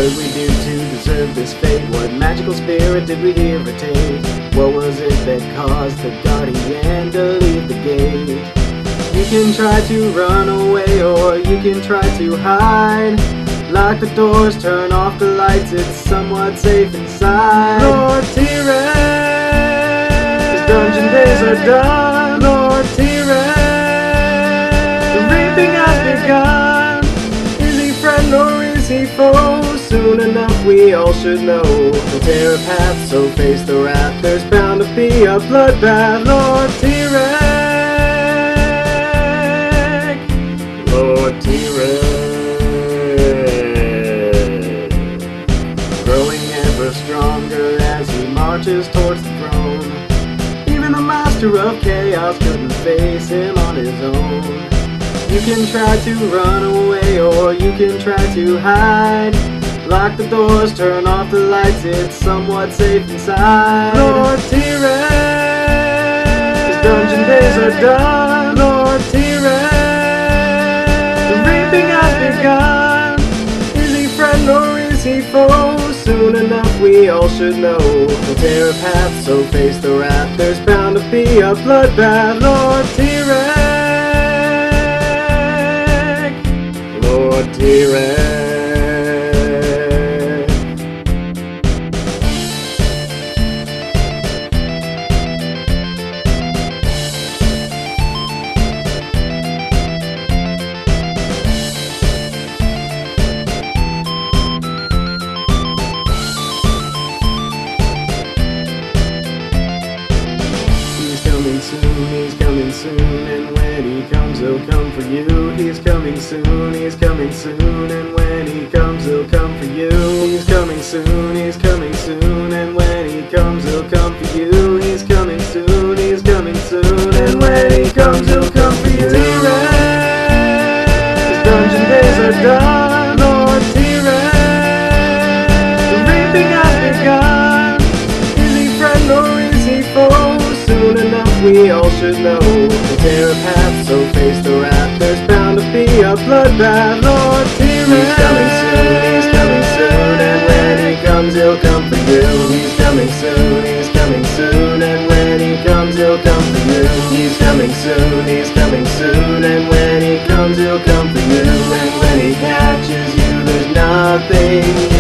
did we do to deserve this fate? What magical spirit did we irritate? What was it that caused the guardian to leave the gate? You can try to run away or you can try to hide. Lock the doors, turn off the lights, it's somewhat safe inside. Lord T-Rex, his dungeon days are done. Lord T-Rex, the raping has begun. Is he friend or is he foe? Soon enough we all should know. We'll tear a path, so face the wrath. There's bound to be a bloodbath. Lord T-Rex, Lord T-Rex, growing ever stronger as he marches towards the throne. Even the master of chaos couldn't face him on his own. You can try to run away or you can try to hide. Lock the doors, turn off the lights, it's somewhat safe inside. Lord T-Rex, his dungeon days are done. Lord T-Rex, the raping has begun. Is he friend or is he foe? Soon enough we all should know. We'll tear a path, so face the wrath. There's bound to be a bloodbath. Lord T-Rex, Lord T-Rex. He's coming soon, and when he comes, he'll come for you. He's coming soon, and when he comes, he'll come for you. He's coming soon, and when he comes, he'll come for you. He's coming soon, and when he comes, he'll come for you. T-Rex, his dungeon days are done. Lord T-Rex, the raping has begun. Is he friend or is he foe? Soon enough we all should know. We'll tear a path, so face the wrath. There's bound to be a bloodbath. Lord T-Rex, he's coming soon, and when he comes he'll come for you. He's coming soon, and when he comes he'll come for you. He's coming soon, and when he comes he'll come for you. And when he catches you there's nothing